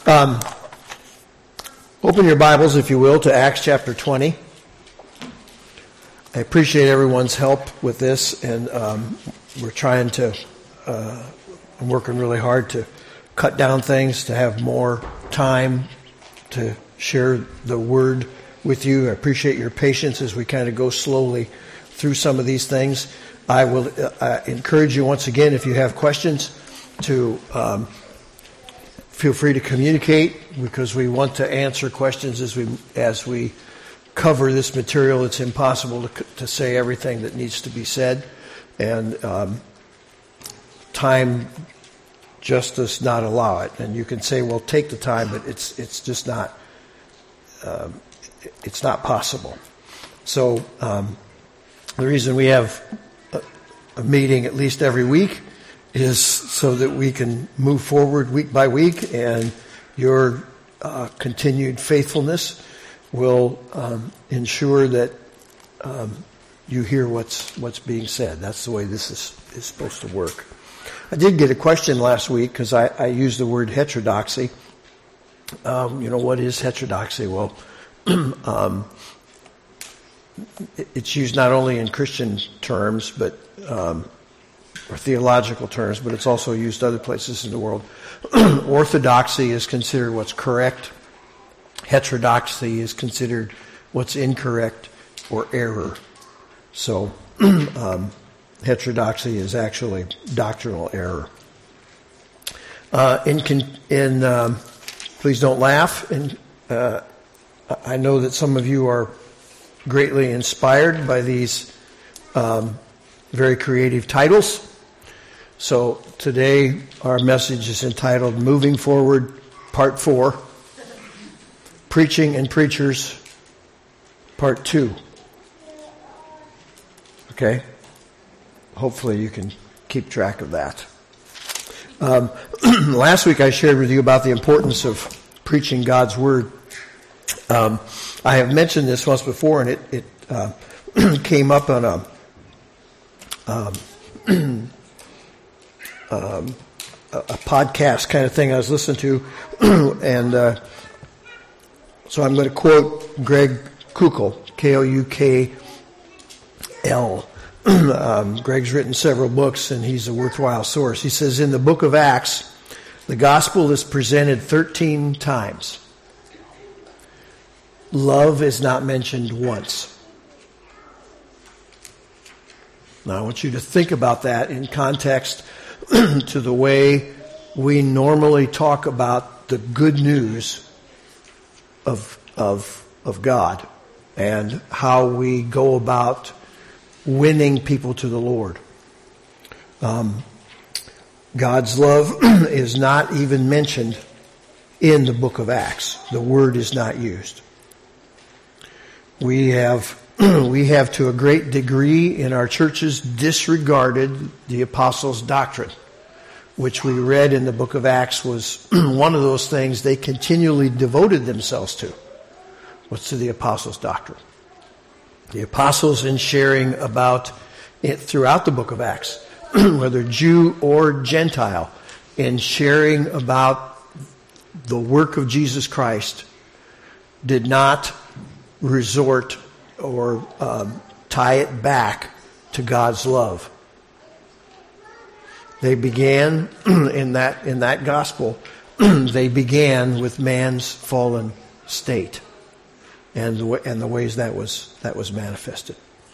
Open your Bibles, if you will, to Acts chapter 20. I appreciate everyone's help with this, and we're trying to, I'm working really hard to cut down things, to have more time to share the Word with you. I appreciate your patience as we kind of go slowly through some of these things. I will encourage you once again, if you have questions, to feel free to communicate, because we want to answer questions as we cover this material. It's impossible to say everything that needs to be said, and time just does not allow it. And you can say, well, take the time, but it's just not it's not possible. So the reason we have a meeting at least every week is so that we can move forward week by week, and your continued faithfulness will ensure that you hear what's being said. That's the way this is supposed to work. I did get a question last week because I used the word heterodoxy. What is heterodoxy? Well, it's used not only in Christian terms, but or theological terms, but it's also used other places in the world. Orthodoxy is considered what's correct. Heterodoxy is considered what's incorrect or error. So heterodoxy is actually doctrinal error. Please don't laugh. I know that some of you are greatly inspired by these very creative titles. So today our message is entitled Moving Forward, Part 4, Preaching and Preachers, Part 2. Okay? Hopefully you can keep track of that. Last week I shared with you about the importance of preaching God's Word. I have mentioned this once before, and it came up on a podcast kind of thing I was listening to, and so I'm going to quote Greg Koukl, Koukl. Greg's written several books, and he's a worthwhile source. He says, in the book of Acts, the gospel is presented 13 times. Love is not mentioned once. Now, I want you to think about that in context to the way we normally talk about the good news of God and how we go about winning people to the Lord. God's love is not even mentioned in the book of Acts. The word is not used. We have to a great degree in our churches disregarded the apostles' doctrine, which we read in the book of Acts was one of those things they continually devoted themselves to. What's to the apostles' doctrine? The apostles, in sharing about it throughout the book of Acts, whether Jew or Gentile, in sharing about the work of Jesus Christ, did not resort or tie it back to God's love. They began in that gospel. They began with man's fallen state, and the ways that was manifested.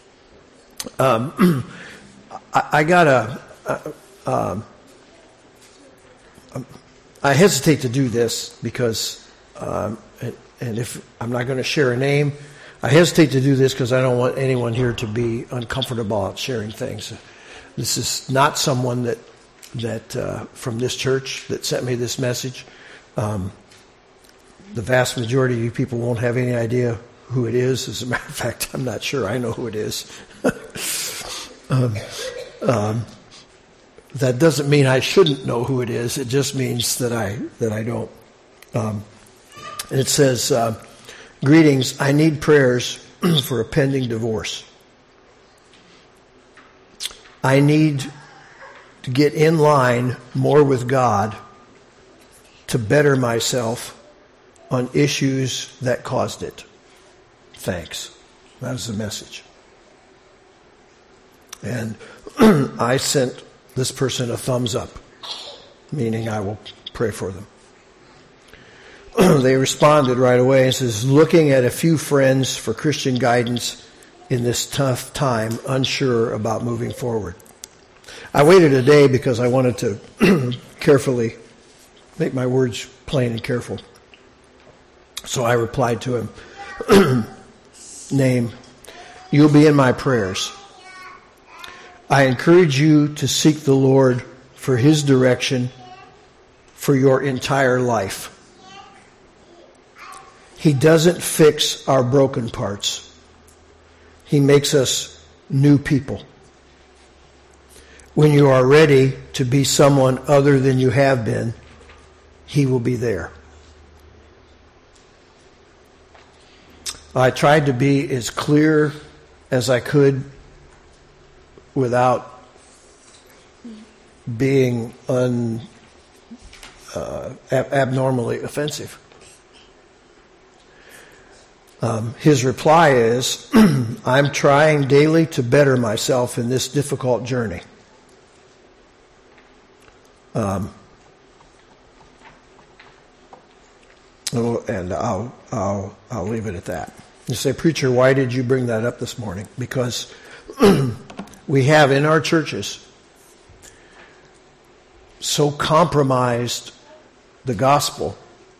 I hesitate to do this because, and if I'm not going to share a name, I hesitate to do this because I don't want anyone here to be uncomfortable about sharing things. This is not someone that from this church that sent me this message. The vast majority of you people won't have any idea who it is. As a matter of fact, I'm not sure I know who it is. That doesn't mean I shouldn't know who it is. It just means that I don't. And it says, greetings, I need prayers for a pending divorce. I need to get in line more with God to better myself on issues that caused it. Thanks. That was the message. And I sent this person a thumbs up, meaning I will pray for them. They responded right away and says, looking at a few friends for Christian guidance in this tough time, unsure about moving forward. I waited a day because I wanted to carefully make my words plain and careful. So I replied to him, name, you'll be in my prayers. I encourage you to seek the Lord for His direction for your entire life. He doesn't fix our broken parts. He makes us new people. When you are ready to be someone other than you have been, He will be there. I tried to be as clear as I could without being abnormally offensive. His reply is, I'm trying daily to better myself in this difficult journey. And I'll leave it at that. You say, preacher, why did you bring that up this morning? Because we have in our churches so compromised the gospel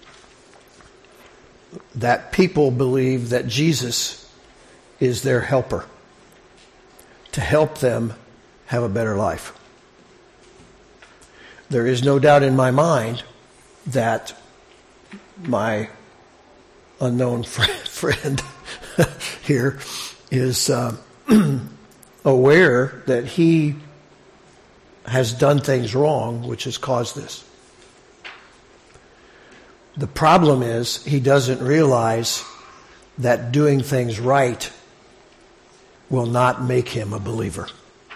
that people believe that Jesus is their helper to help them have a better life. There is no doubt in my mind that my unknown friend here is aware that he has done things wrong, which has caused this. The problem is he doesn't realize that doing things right will not make him a believer.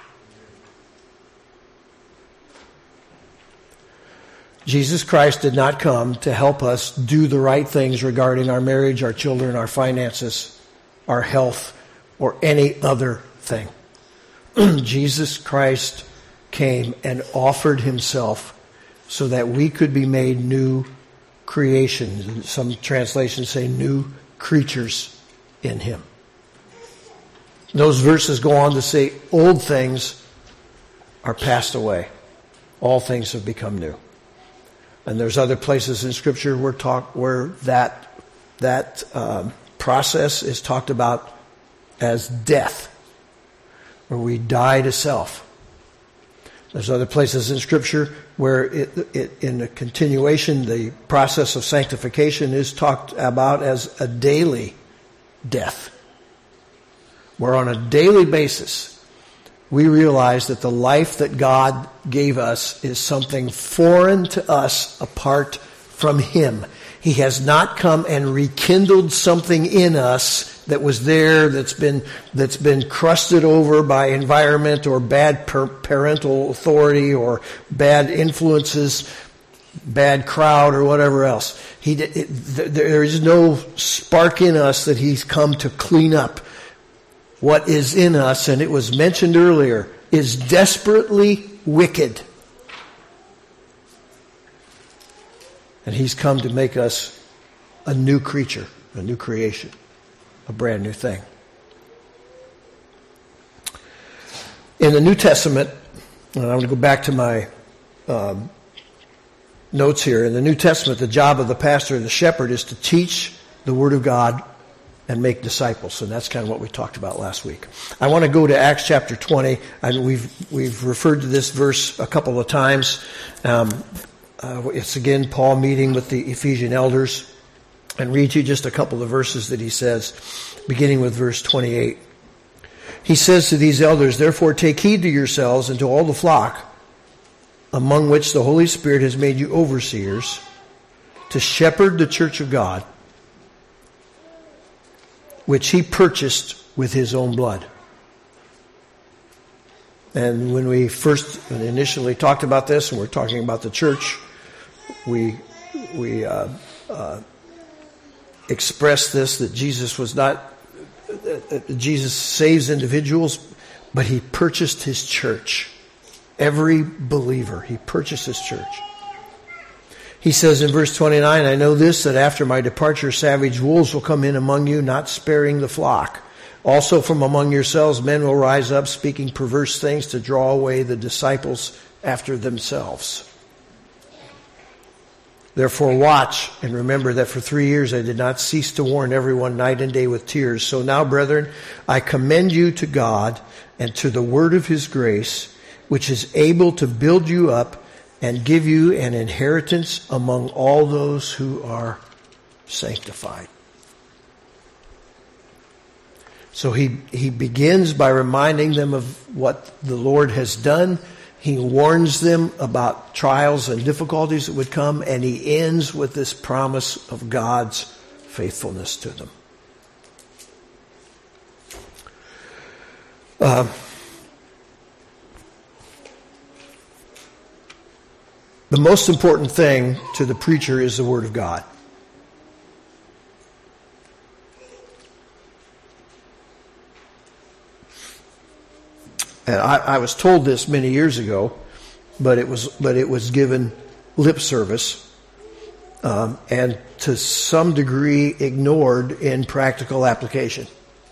Jesus Christ did not come to help us do the right things regarding our marriage, our children, our finances, our health, or any other thing. Jesus Christ came and offered Himself so that we could be made new creations. Some translations say new creatures in Him. Those verses go on to say old things are passed away. All things have become new. And there's other places in Scripture where that process is talked about as death, where we die to self. There's other places in Scripture where in the continuation, the process of sanctification is talked about as a daily death, where on a daily basis we realize that the life that God gave us is something foreign to us apart from Him. He has not come and rekindled something in us that was there, that's been crusted over by environment or bad parental authority or bad influences, bad crowd or whatever else. There is no spark in us that He's come to clean up. What is in us, and it was mentioned earlier, is desperately wicked. And He's come to make us a new creature, a new creation, a brand new thing. In the New Testament, and I'm going to go back to my notes here. In the New Testament, the job of the pastor, the shepherd, is to teach the Word of God and make disciples. And that's kind of what we talked about last week. I want to go to Acts chapter 20. And we've referred to this verse a couple of times. It's again Paul meeting with the Ephesian elders. And read you just a couple of verses that he says, beginning with verse 28. He says to these elders, therefore take heed to yourselves and to all the flock, among which the Holy Spirit has made you overseers, to shepherd the church of God, which He purchased with His own blood. And when we first initially talked about this, and we're talking about the church, we expressed this, that Jesus was not, Jesus saves individuals, but he purchased his church. Every believer, he purchased his church. He says in verse 29, I know this, that after my departure, savage wolves will come in among you, not sparing the flock. Also from among yourselves, men will rise up, speaking perverse things to draw away the disciples after themselves. Therefore watch and remember that for 3 years I did not cease to warn everyone night and day with tears. So now, brethren, I commend you to God and to the word of his grace, which is able to build you up and give you an inheritance among all those who are sanctified. So he begins by reminding them of what the Lord has done. He warns them about trials and difficulties that would come, and he ends with this promise of God's faithfulness to them. The most important thing to the preacher is the Word of God. And I was told this many years ago, but it was given lip service, and to some degree ignored in practical application.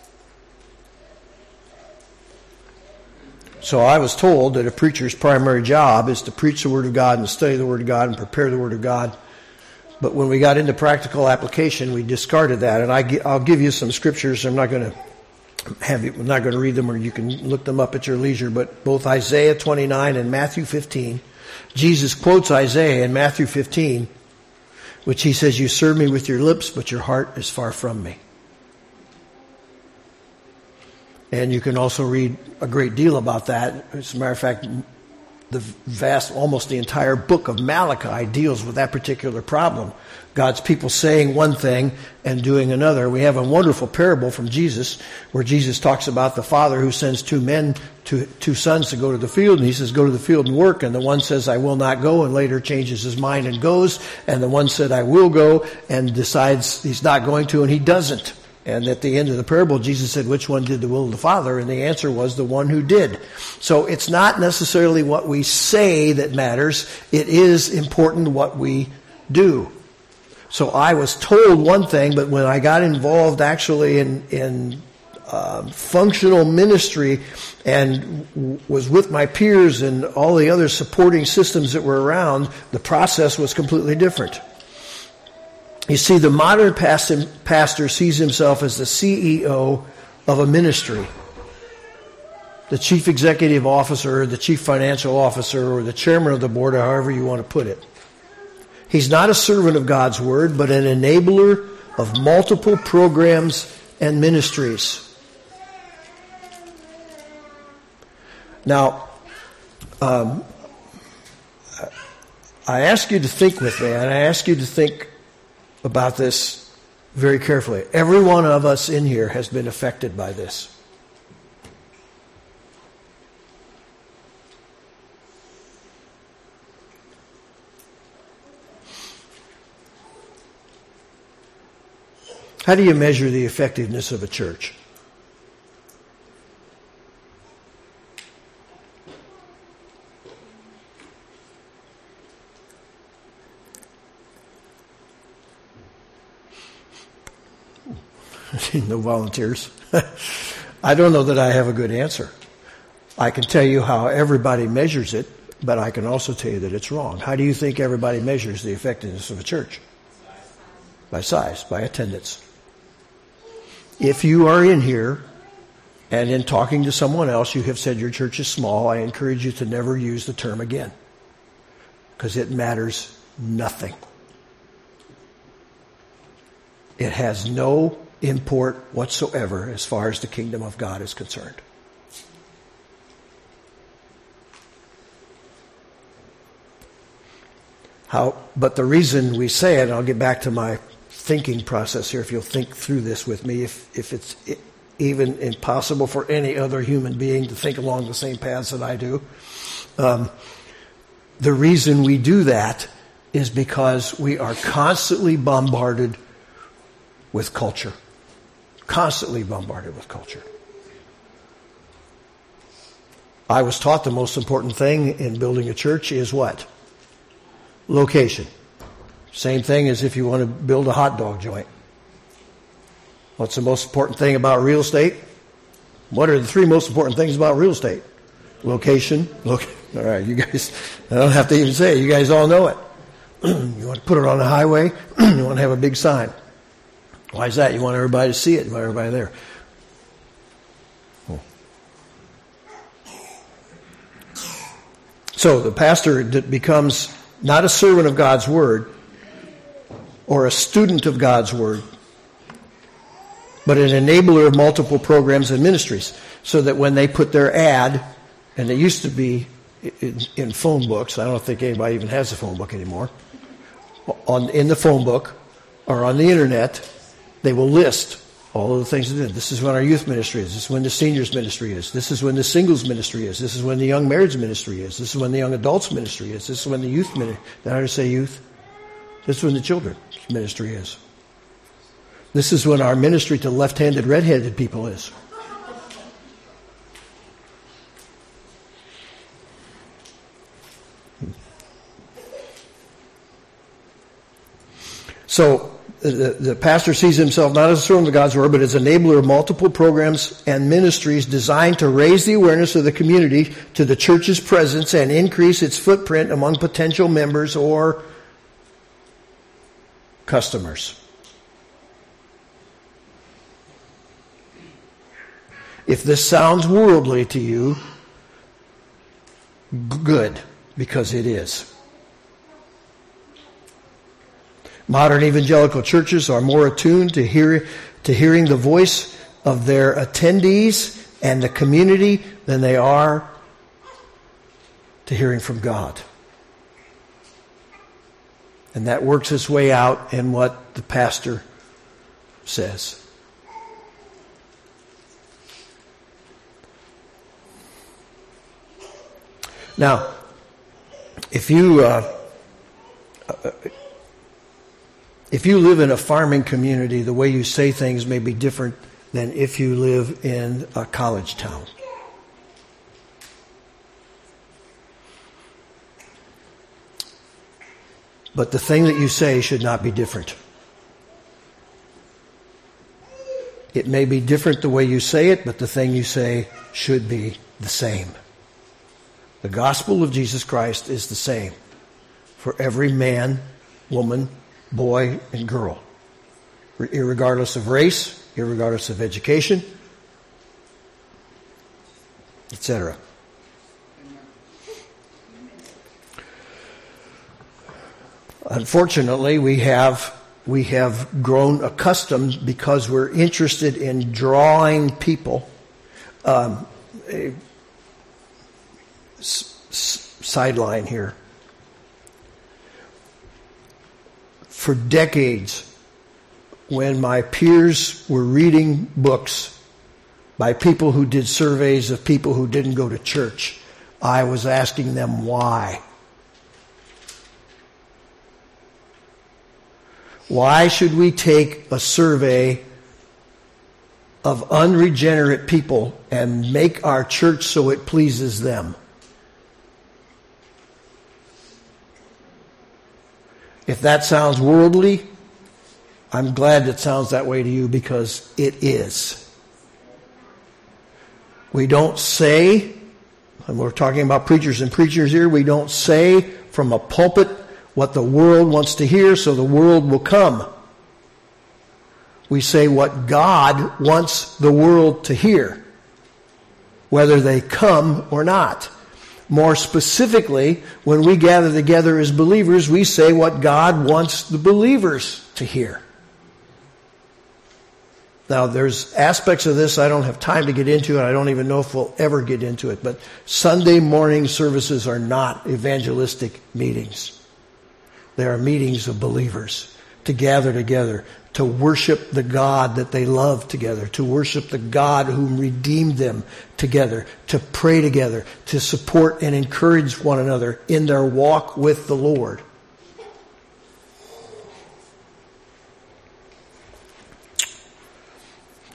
So I was told that a preacher's primary job is to preach the Word of God and study the Word of God and prepare the Word of God. But when we got into practical application, we discarded that. And I'll give you some scriptures. I'm not going to read them, or you can look them up at your leisure. But both Isaiah 29 and Matthew 15, Jesus quotes Isaiah in Matthew 15, which he says, "You serve me with your lips, but your heart is far from me." And you can also read a great deal about that. As a matter of fact, almost the entire book of Malachi deals with that particular problem. God's people saying one thing and doing another. We have a wonderful parable from Jesus where Jesus talks about the father who sends two sons to go to the field, and he says, go to the field and work. And the one says, I will not go, and later changes his mind and goes. And the one said, I will go, and decides he's not going to, and he doesn't. And at the end of the parable, Jesus said, which one did the will of the Father? And the answer was the one who did. So it's not necessarily what we say that matters. It is important what we do. So I was told one thing, but when I got involved actually in functional ministry and was with my peers and all the other supporting systems that were around, the process was completely different. You see, the modern pastor sees himself as the CEO of a ministry, the chief executive officer, the chief financial officer, or the chairman of the board, or however you want to put it. He's not a servant of God's word, but an enabler of multiple programs and ministries. Now, I ask you to think with me, and I ask you to think about this very carefully. Every one of us in here has been affected by this. How do you measure the effectiveness of a church? No volunteers. I don't know that I have a good answer. I can tell you how everybody measures it, but I can also tell you that it's wrong. How do you think everybody measures the effectiveness of a church? By size, by attendance. If you are in here and in talking to someone else you have said your church is small, I encourage you to never use the term again, because it matters nothing. It has no import whatsoever as far as the kingdom of God is concerned. But the reason we say it, and I'll get back to my thinking process here, if you'll think through this with me, if it's even impossible for any other human being to think along the same paths that I do, the reason we do that is because we are constantly bombarded with culture. Constantly bombarded with culture. I was taught the most important thing in building a church is what? Location. Same thing as if you want to build a hot dog joint. What's the most important thing about real estate? What are the three most important things about real estate? Location. All right, you guys, I don't have to even say it. You guys all know it. You want to put it on the highway. You want to have a big sign. Why is that? You want everybody to see it. You want everybody there. So the pastor that becomes not a servant of God's Word or a student of God's Word, but an enabler of multiple programs and ministries, so that when they put their ad, and it used to be in phone books, I don't think anybody even has a phone book anymore, in the phone book or on the internet, they will list all of the things they did. This is when our youth ministry is. This is when the seniors ministry is. This is when the singles ministry is. This is when the young marriage ministry is. This is when the young adults ministry is. This is when the youth ministry, did I say youth? This is when the children's ministry is. This is when our ministry to left-handed, red-handed people is. So the pastor sees himself not as a servant of God's Word, but as an enabler of multiple programs and ministries designed to raise the awareness of the community to the church's presence and increase its footprint among potential members or customers. If this sounds worldly to you, good, because it is. Modern evangelical churches are more attuned to hearing the voice of their attendees and the community than they are to hearing from God. And that works its way out in what the pastor says. Now, if you live in a farming community, the way you say things may be different than if you live in a college town. But the thing that you say should not be different. It may be different the way you say it, but the thing you say should be the same. The gospel of Jesus Christ is the same for every man, woman, boy, and girl, irregardless of race, irregardless of education, etc. Unfortunately, we have grown accustomed, because we're interested in drawing people. Sideline here. For decades, when my peers were reading books by people who did surveys of people who didn't go to church, I was asking them why. Why should we take a survey of unregenerate people and make our church so it pleases them? If that sounds worldly, I'm glad it sounds that way to you, because it is. We don't say, and we're talking about preachers and preachers here, we don't say from a pulpit what the world wants to hear so the world will come. We say what God wants the world to hear, whether they come or not. More specifically, when we gather together as believers, we say what God wants the believers to hear. Now, there's aspects of this I don't have time to get into, and I don't even know if we'll ever get into it, but Sunday morning services are not evangelistic meetings. They are meetings of believers to gather together, to worship the God that they love together, to worship the God who redeemed them together, to pray together, to support and encourage one another in their walk with the Lord.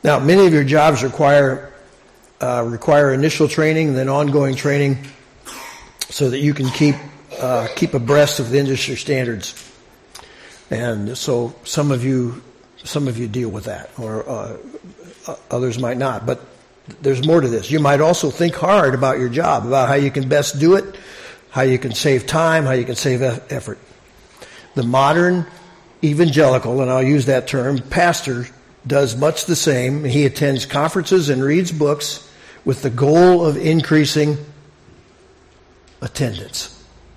Now, many of your jobs require initial training and then ongoing training so that you can keep abreast of the industry standards. And so some of you deal with that, or others might not. But there's more to this. You might also think hard about your job, about how you can best do it, how you can save time, how you can save effort. The modern evangelical, and I'll use that term, pastor, does much the same. He attends conferences and reads books with the goal of increasing attendance.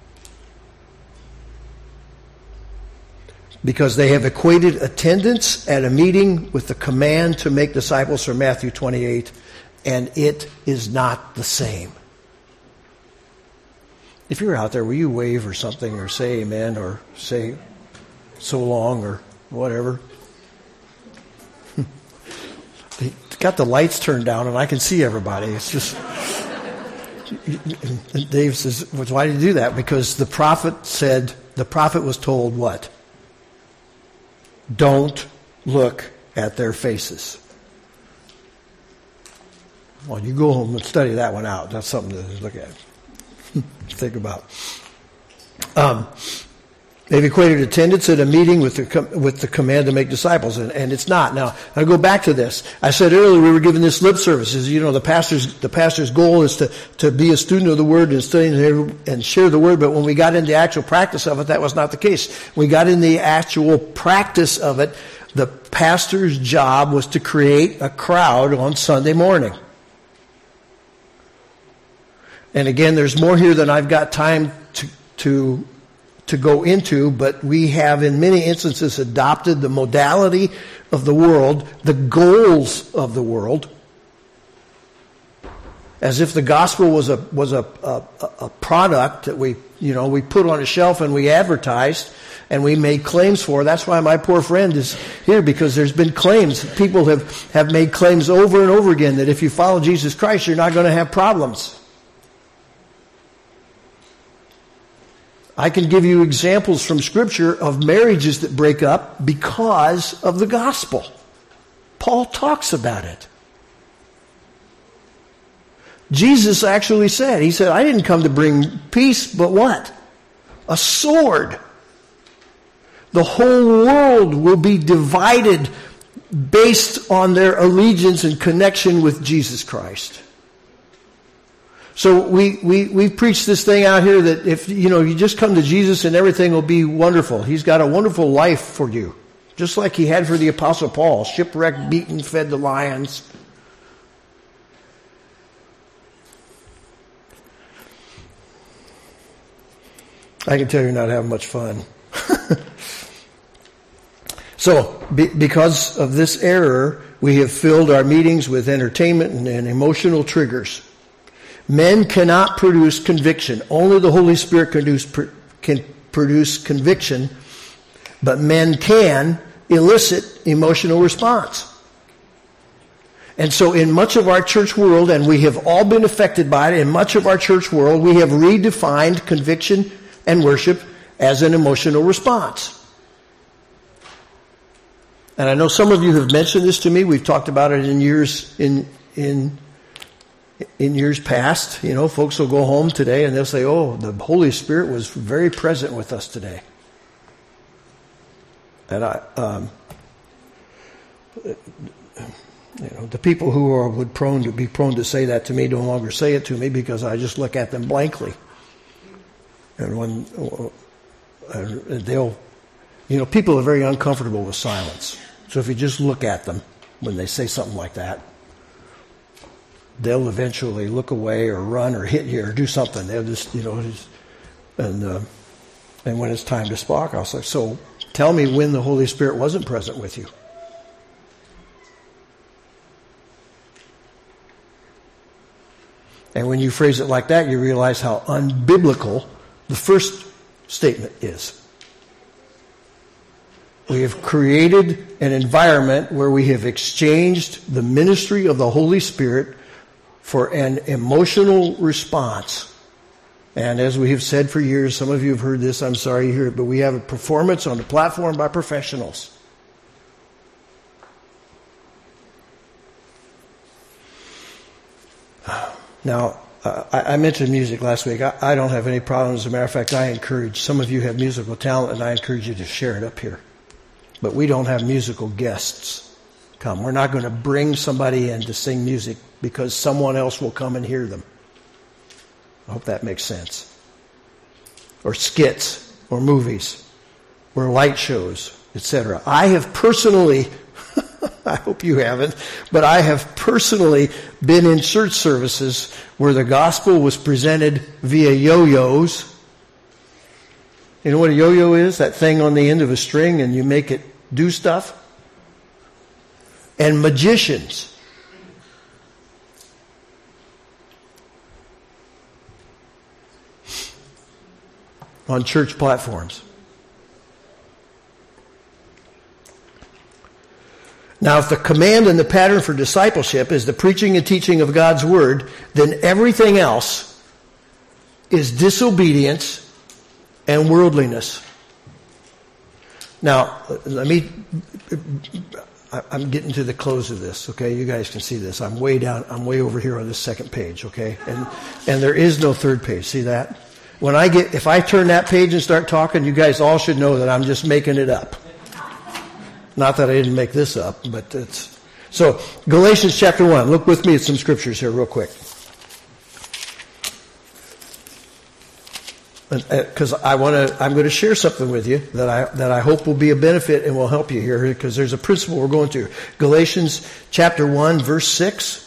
Because they have equated attendance at a meeting with the command to make disciples from Matthew 28, and it is not the same. If you're out there, will you wave or something, or say amen, or say so long, or whatever? They got the lights turned down, and I can see everybody. It's just... Dave says, well, why did you do that? Because the prophet was told what? Don't look at their faces. Well, you go home and study that one out. That's something to look at. Think about. They've equated attendance at a meeting with the command to make disciples, and it's not. Now, I go back to this. I said earlier we were given this lip service. The pastor's goal is to be a student of the Word and study and share the Word. But when we got into the actual practice of it, that was not the case. We got in the actual practice of it. The pastor's job was to create a crowd on Sunday morning. And again, there's more here than I've got time to go into, but we have in many instances adopted the modality of the world, the goals of the world, as if the gospel was a product that we put on a shelf and we advertised and we made claims for. That's why my poor friend is here, because there's been claims. People have made claims over and over again that if you follow Jesus Christ, you're not going to have problems. I can give you examples from Scripture of marriages that break up because of the gospel. Paul talks about it. Jesus actually said, he said, I didn't come to bring peace, but what? A sword. The whole world will be divided based on their allegiance and connection with Jesus Christ. So we preach this thing out here that if you just come to Jesus and everything will be wonderful. He's got a wonderful life for you, just like he had for the Apostle Paul, shipwrecked, beaten, fed to lions. I can tell you're not having much fun. So, because of this error, we have filled our meetings with entertainment and emotional triggers. Men cannot produce conviction. Only the Holy Spirit can produce conviction, but men can elicit emotional response. And so in much of our church world, and we have all been affected by it, in much of our church world, we have redefined conviction and worship as an emotional response. And I know some of you have mentioned this to me. We've talked about it in years past. Folks will go home today and they'll say, oh, the Holy Spirit was very present with us today. And the people who would be prone to say that to me no longer say it to me, because I just look at them blankly. And when people are very uncomfortable with silence. So if you just look at them when they say something like that, they'll eventually look away or run or hit you or do something. They'll just, and when it's time to speak, I'll say, so tell me when the Holy Spirit wasn't present with you. And when you phrase it like that, you realize how unbiblical the first statement is. We have created an environment where we have exchanged the ministry of the Holy Spirit for an emotional response. And as we have said for years, some of you have heard this, I'm sorry you hear it, but we have a performance on the platform by professionals. Now, I mentioned music last week. I don't have any problems. As a matter of fact, I encourage, some of you have musical talent, and I encourage you to share it up here. But we don't have musical guests come. We're not going to bring somebody in to sing music because someone else will come and hear them. I hope that makes sense. Or skits, or movies, or light shows, etc. I have personally, I hope you haven't, but I have personally been in church services where the gospel was presented via yo-yos. You know what a yo-yo is? That thing on the end of a string and you make it do stuff. And magicians. On church platforms. Now, if the command and the pattern for discipleship is the preaching and teaching of God's Word, then everything else is disobedience and worldliness. Now, I'm getting to the close of this, okay? You guys can see this. I'm way over here on this second page, okay? And there is no third page. See that? If I turn that page and start talking, you guys all should know that I'm just making it up. Not that I didn't make this up, but it's... So, Galatians chapter 1. Look with me at some scriptures here real quick. Because I'm going to share something with you that I hope will be a benefit and will help you here, because there's a principle we're going through. Galatians chapter 1, verse 6.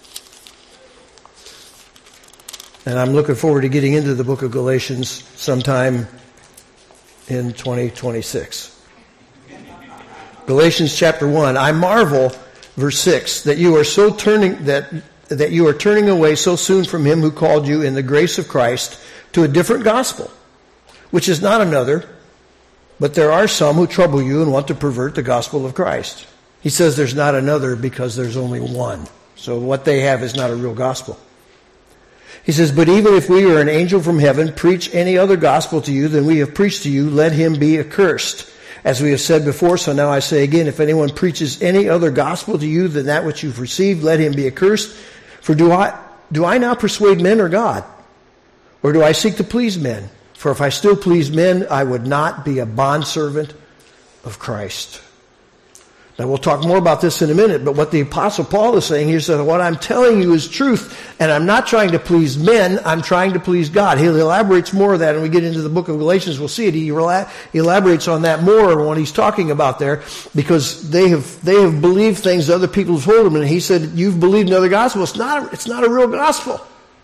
And I'm looking forward to getting into the book of Galatians sometime in 2026. Galatians chapter 1. I marvel, verse 6, that you are turning away so soon from him who called you in the grace of Christ to a different gospel, which is not another, but there are some who trouble you and want to pervert the gospel of Christ. He says there's not another because there's only one. So what they have is not a real gospel. He says, but even if we or an angel from heaven preach any other gospel to you than we have preached to you, let him be accursed. As we have said before, so now I say again, if anyone preaches any other gospel to you than that which you've received, let him be accursed. For do I now persuade men or God? Or do I seek to please men? For if I still please men, I would not be a bondservant of Christ. Now we'll talk more about this in a minute, but what the Apostle Paul is saying here is that what I'm telling you is truth, and I'm not trying to please men, I'm trying to please God. He elaborates more of that, and we get into the book of Galatians, we'll see it. He elaborates on that more when he's talking about there, because they have believed things that other people have told them, and he said, you've believed another gospel. It's not a real gospel.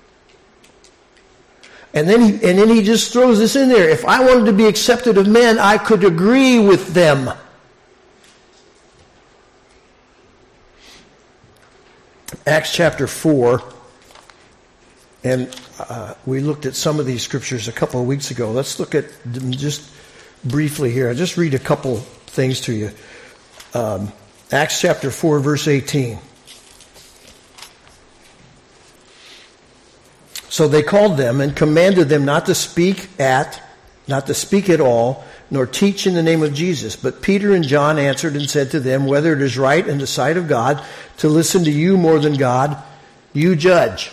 And then he just throws this in there. If I wanted to be accepted of men, I could agree with them. Acts chapter 4, and we looked at some of these scriptures a couple of weeks ago. Let's look at them just briefly here. I'll just read a couple things to you. Acts chapter 4, verse 18. So they called them and commanded them not to speak at all, nor teach in the name of Jesus. But Peter and John answered and said to them, whether it is right in the sight of God to listen to you more than God, you judge.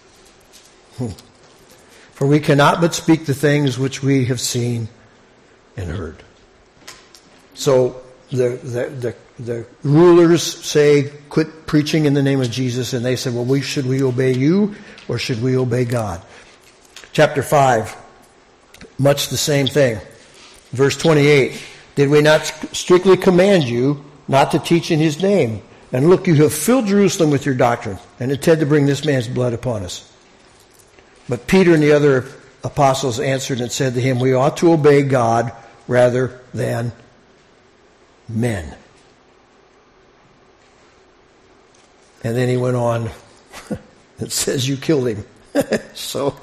For we cannot but speak the things which we have seen and heard. So the rulers say, quit preaching in the name of Jesus, and they said, well, should we obey you or should we obey God? Chapter 5, much the same thing. Verse 28, did we not strictly command you not to teach in his name? And look, you have filled Jerusalem with your doctrine and intend to bring this man's blood upon us. But Peter and the other apostles answered and said to him, we ought to obey God rather than men. And then he went on. It says you killed him. So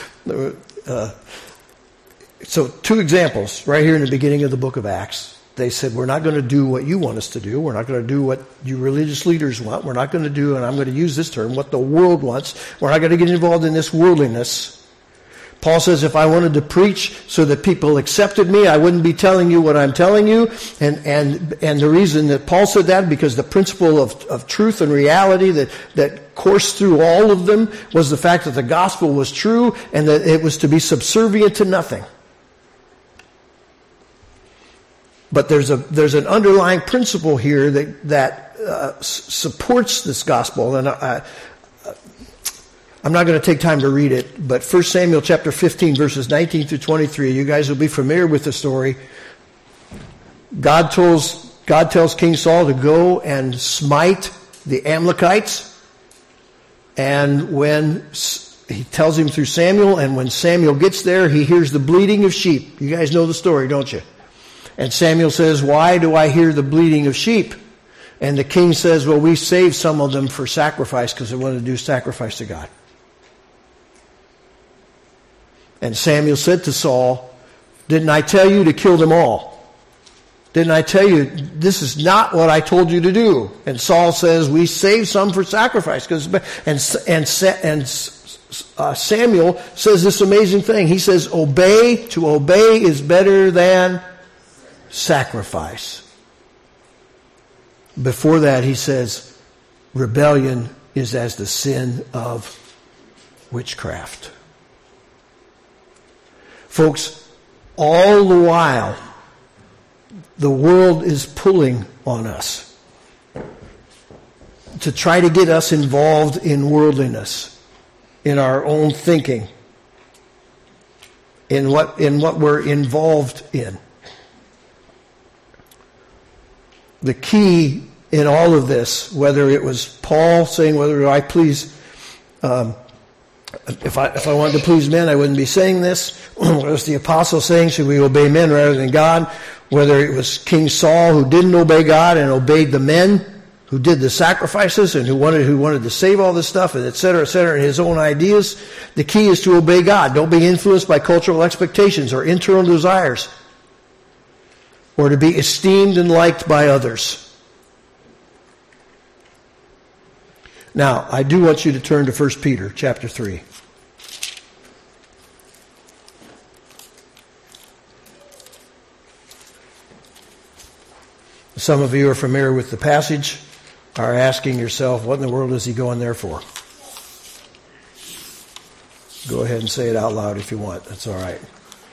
two examples right here in the beginning of the book of Acts. They said, we're not going to do what you want us to do. We're not going to do what you religious leaders want. We're not going to do, and I'm going to use this term, what the world wants. We're not going to get involved in this worldliness. Paul says, if I wanted to preach so that people accepted me, I wouldn't be telling you what I'm telling you. And the reason that Paul said that, because the principle of truth and reality that coursed through all of them was the fact that the gospel was true and that it was to be subservient to nothing. But there's an underlying principle here that supports this gospel, and I'm not going to take time to read it, but 1 Samuel chapter 15, verses 19 through 23, you guys will be familiar with the story. God tells King Saul to go and smite the Amalekites, and when he tells him through Samuel, and when Samuel gets there, he hears the bleating of sheep. You guys know the story, don't you? And Samuel says, why do I hear the bleating of sheep? And the king says, well, we saved some of them for sacrifice because they wanted to do sacrifice to God. And Samuel said to Saul, didn't I tell you to kill them all? Didn't I tell you this is not what I told you to do? And Saul says, we saved some for sacrifice. Samuel says this amazing thing. He says, to obey is better than sacrifice. Before that, he says, rebellion is as the sin of witchcraft. Folks, all the while, the world is pulling on us to try to get us involved in worldliness, in our own thinking, in what we're involved in. The key in all of this, whether it was Paul saying, whether I please, if I wanted to please men, I wouldn't be saying this. Whether it was the apostle saying, should we obey men rather than God? Whether it was King Saul who didn't obey God and obeyed the men who did the sacrifices and who wanted to save all this stuff, and et cetera, and his own ideas. The key is to obey God. Don't be influenced by cultural expectations or internal desires, or to be esteemed and liked by others. Now, I do want you to turn to 1 Peter chapter 3. Some of you are familiar with the passage, are asking yourself, what in the world is he going there for? Go ahead and say it out loud if you want. That's all right.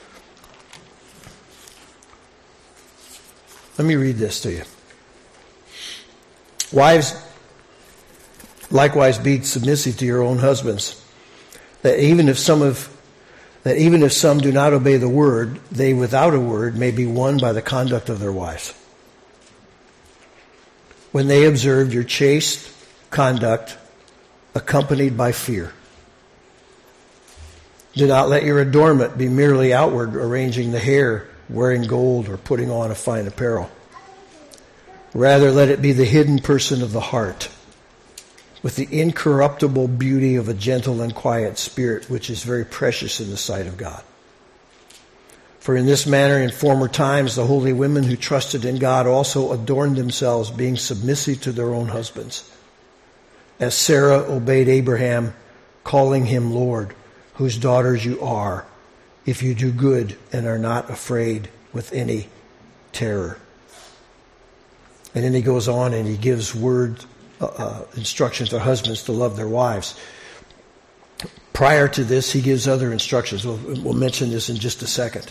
Let me read this to you. Wives, likewise be submissive to your own husbands, that even if some do not obey the word, they without a word may be won by the conduct of their wives, when they observed your chaste conduct accompanied by fear. Do not let your adornment be merely outward, arranging the hair, wearing gold, or putting on a fine apparel. Rather, let it be the hidden person of the heart, with the incorruptible beauty of a gentle and quiet spirit, which is very precious in the sight of God. For in this manner, in former times, the holy women who trusted in God also adorned themselves, being submissive to their own husbands, as Sarah obeyed Abraham, calling him Lord, whose daughters you are, if you do good and are not afraid with any terror. And then he goes on and he gives instructions to husbands to love their wives. Prior to this, he gives other instructions. We'll mention this in just a second.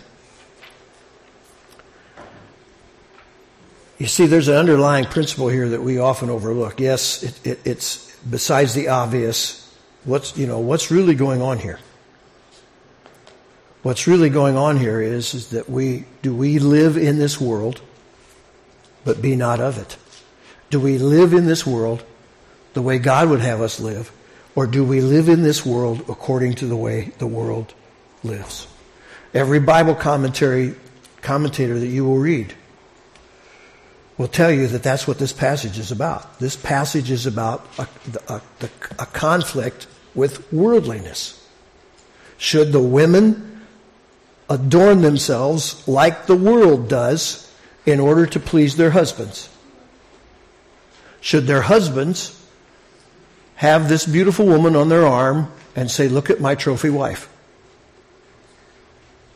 You see, there's an underlying principle here that we often overlook. Yes, it's besides the obvious. What's really going on here? What's really going on here is that we live in this world, but be not of it? Do we live in this world the way God would have us live, or do we live in this world according to the way the world lives? Every Bible commentator that you will read will tell you that that's what this passage is about. This passage is about a conflict with worldliness. Should the women adorn themselves like the world does in order to please their husbands? Should their husbands have this beautiful woman on their arm and say, look at my trophy wife?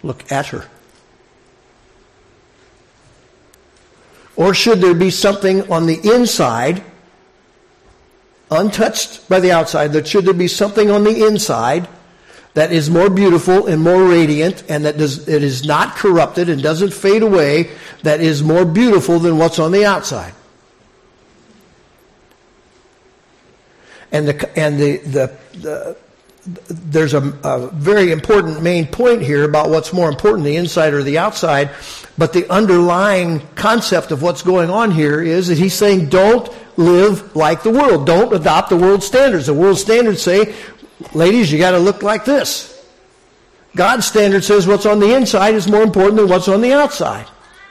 look at her? Or should there be something on the inside, untouched by the outside, that should there be something on the inside that is more beautiful and more radiant, and that it is not corrupted and doesn't fade away, that is more beautiful than what's on the outside? And there's a very important main point here about what's more important, the inside or the outside. But the underlying concept of what's going on here is that he's saying, don't live like the world. Don't adopt the world's standards. The world's standards say, ladies, you got to look like this. God's standard says what's on the inside is more important than what's on the outside.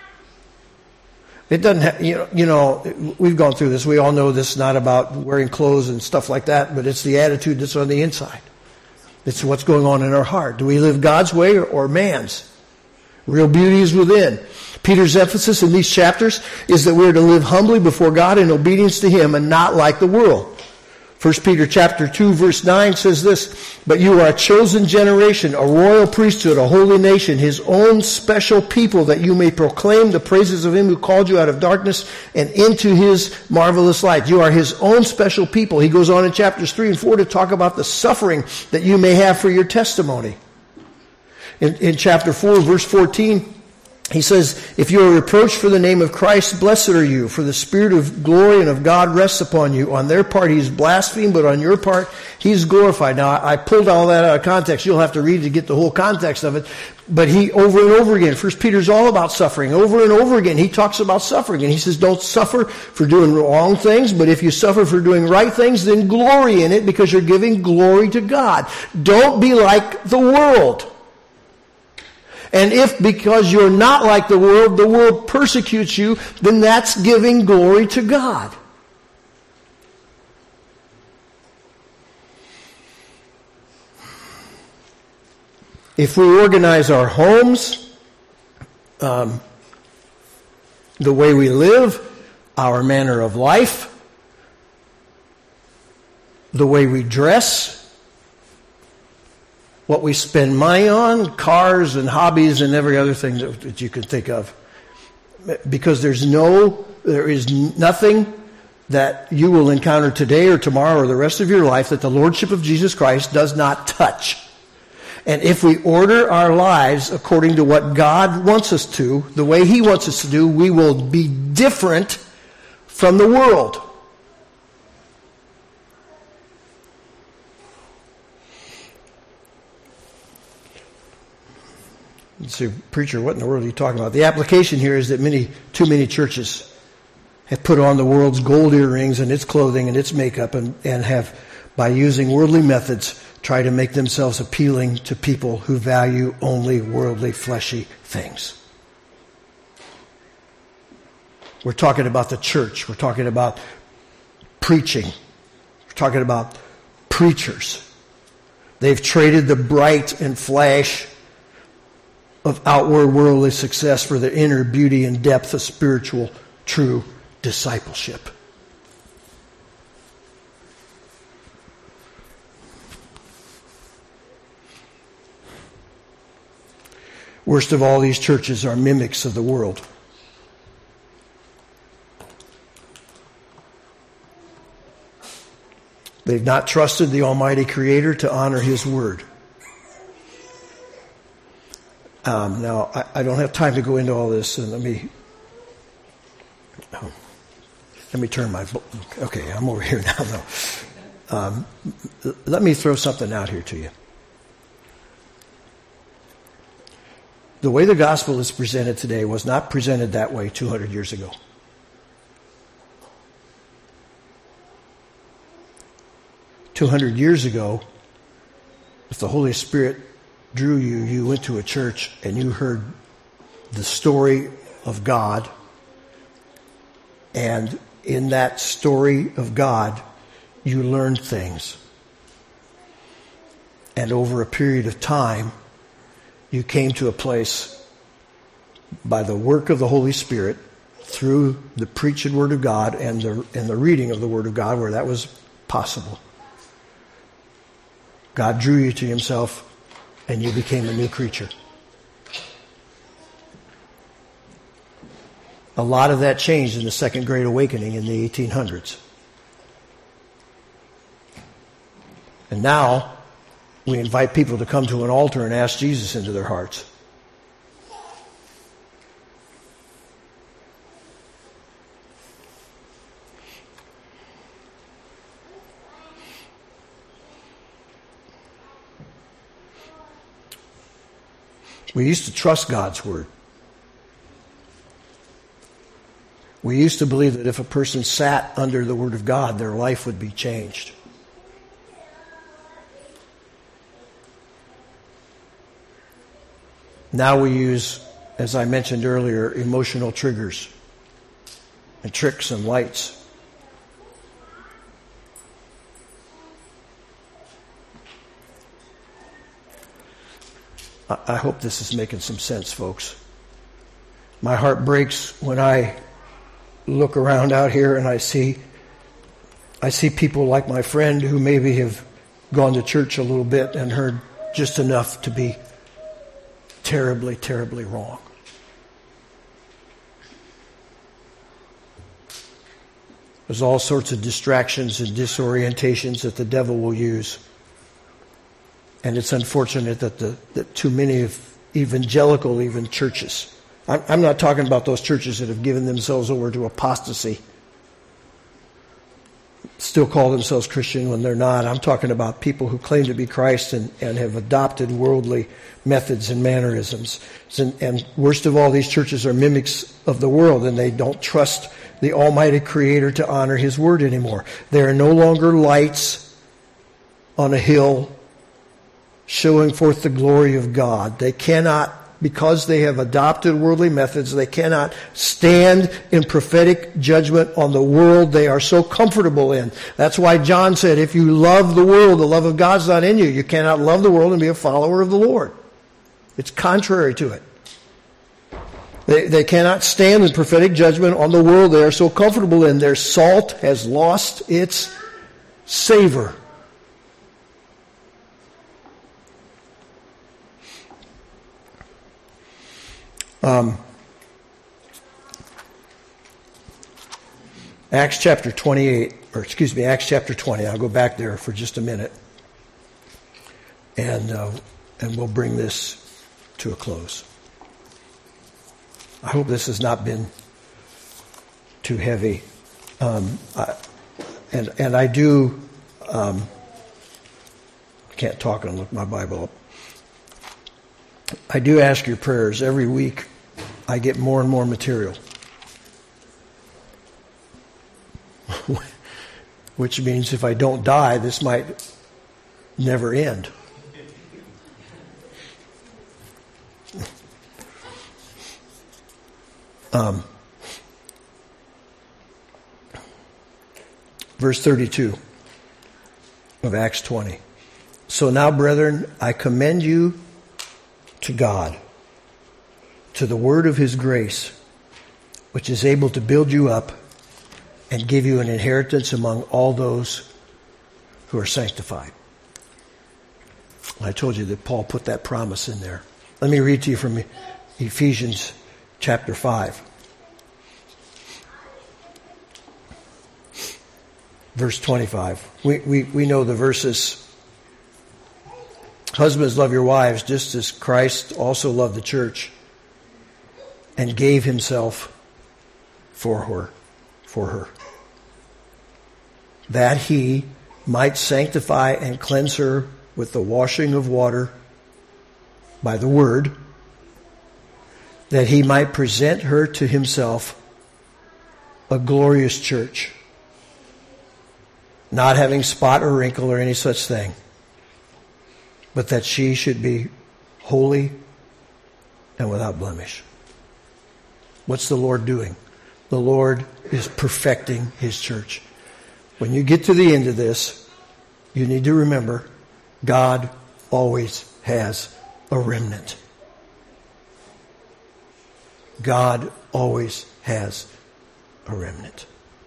It doesn't have, you know, we've gone through this. We all know this is not about wearing clothes and stuff like that, but it's the attitude that's on the inside. It's what's going on in our heart. Do we live God's way or man's? Real beauty is within. Peter's emphasis in these chapters is that we're to live humbly before God in obedience to Him and not like the world. 1 Peter chapter 2 verse 9 says this, "But you are a chosen generation, a royal priesthood, a holy nation, His own special people, that you may proclaim the praises of Him who called you out of darkness and into His marvelous light." You are His own special people. He goes on in chapters 3 and 4 to talk about the suffering that you may have for your testimony. In chapter 4 verse 14, he says, "If you are reproached for the name of Christ, blessed are you, for the Spirit of glory and of God rests upon you. On their part He is blasphemed, but on your part He is glorified." Now, I pulled all that out of context. You'll have to read to get the whole context of it. But he, over and over again, 1 Peter's all about suffering. Over and over again, he talks about suffering. And he says, don't suffer for doing wrong things, but if you suffer for doing right things, then glory in it, because you're giving glory to God. Don't be like the world. And if, because you're not like the world persecutes you, then that's giving glory to God. If we organize our homes, the way we live, our manner of life, the way we dress, what we spend money on, cars and hobbies and every other thing that you can think of. Because there is nothing that you will encounter today or tomorrow or the rest of your life that the Lordship of Jesus Christ does not touch. And if we order our lives according to what God wants us to, the way He wants us to do, we will be different from the world. You say, preacher, what in the world are you talking about? The application here is that too many churches have put on the world's gold earrings and its clothing and its makeup and have, by using worldly methods, try to make themselves appealing to people who value only worldly, fleshy things. We're talking about the church. We're talking about preaching. We're talking about preachers. They've traded the bright and flash of outward worldly success for the inner beauty and depth of spiritual, true discipleship. Worst of all, these churches are mimics of the world. They've not trusted the Almighty Creator to honor His Word. Now, I don't have time to go into all this, and let me turn my book. Okay, I'm over here now. Let me throw something out here to you. The way the gospel is presented today was not presented that way 200 years ago. Years ago, if the Holy Spirit drew you, you went to a church and you heard the story of God. And in that story of God, you learned things. And over a period of time, you came to a place by the work of the Holy Spirit through the preached Word of God and the reading of the Word of God where that was possible. God drew you to Himself and you became a new creature. A lot of that changed in the Second Great Awakening in the 1800s. And now, we invite people to come to an altar and ask Jesus into their hearts. We used to trust God's word. We used to believe that if a person sat under the word of God, their life would be changed. Now we use, as I mentioned earlier, emotional triggers and tricks and lights. I hope this is making some sense, folks. My heart breaks when I look around out here and I see people like my friend who maybe have gone to church a little bit and heard just enough to be terribly, terribly wrong. There's all sorts of distractions and disorientations that the devil will use. And it's unfortunate that too many of evangelical even churches, I'm not talking about those churches that have given themselves over to apostasy, still call themselves Christian when they're not. I'm talking about people who claim to be Christ and have adopted worldly methods and mannerisms. And worst of all, these churches are mimics of the world, and they don't trust the Almighty Creator to honor His word anymore. They are no longer lights on a hill showing forth the glory of God. They cannot, because they have adopted worldly methods, they cannot stand in prophetic judgment on the world they are so comfortable in. That's why John said, if you love the world, the love of God's not in you. You cannot love the world and be a follower of the Lord. It's contrary to it. They cannot stand in prophetic judgment on the world they are so comfortable in. Their salt has lost its savor. Acts chapter 28, Acts chapter 20. I'll go back there for just a minute, and we'll bring this to a close. I hope this has not been too heavy, and I do can't talk and look my Bible up. I do ask your prayers every week. I get more and more material, which means if I don't die, this might never end. Verse 32 of Acts 20. So now, brethren, I commend you to God, to the word of His grace, which is able to build you up and give you an inheritance among all those who are sanctified. I told you that Paul put that promise in there. Let me read to you from Ephesians chapter 5. Verse 25. We know the verses. Husbands, love your wives just as Christ also loved the church and gave Himself for her, that He might sanctify and cleanse her with the washing of water by the word, that He might present her to Himself a glorious church, not having spot or wrinkle or any such thing, but that she should be holy and without blemish. What's the Lord doing? The Lord is perfecting His church. When you get to the end of this, you need to remember God always has a remnant. God always has a remnant.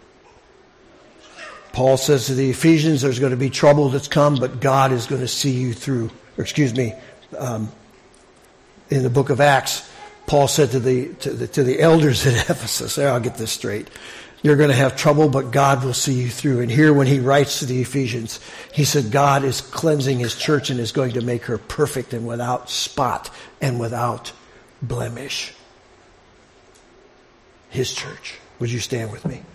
Paul says to the Ephesians, there's going to be trouble that's come, but God is going to see you through. In the book of Acts, Paul said to the elders at Ephesus, I'll get this straight. You're going to have trouble, but God will see you through. And here when he writes to the Ephesians, he said God is cleansing his church and is going to make her perfect and without spot and without blemish. His church. Would you stand with me?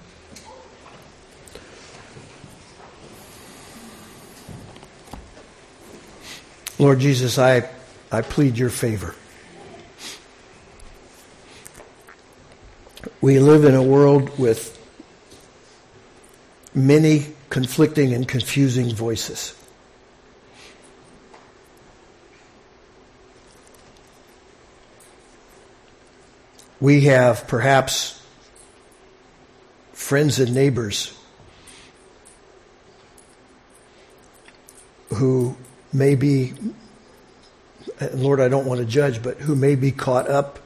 Lord Jesus, I plead your favor. We live in a world with many conflicting and confusing voices. We have perhaps friends and neighbors who may be, and Lord, I don't want to judge, but who may be caught up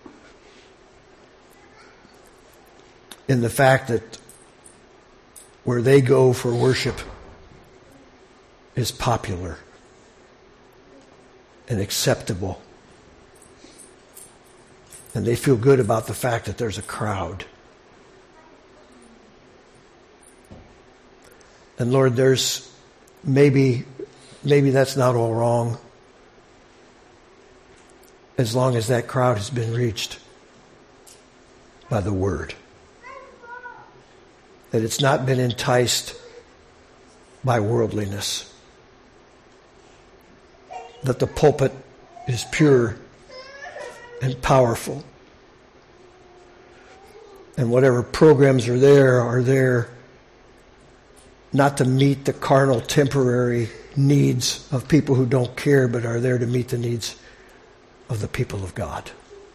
in the fact that where they go for worship is popular and acceptable. And they feel good about the fact that there's a crowd. And Lord, there's maybe that's not all wrong, as long as that crowd has been reached by the word. That it's not been enticed by worldliness. That the pulpit is pure and powerful. And whatever programs are there not to meet the carnal, temporary needs of people who don't care, but are there to meet the needs of the people of God.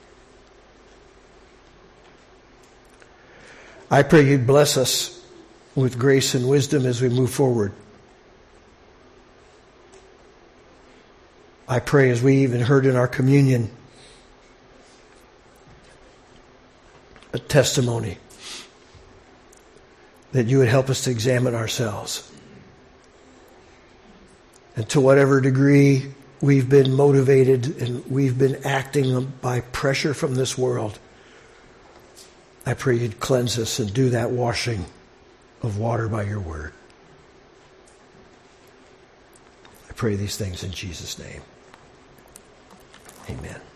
I pray you'd bless us with grace and wisdom as we move forward. I pray, as we even heard in our communion, a testimony, that you would help us to examine ourselves. And to whatever degree we've been motivated and we've been acting by pressure from this world, I pray you'd cleanse us and do that washing of water by your word. I pray these things in Jesus' name. Amen.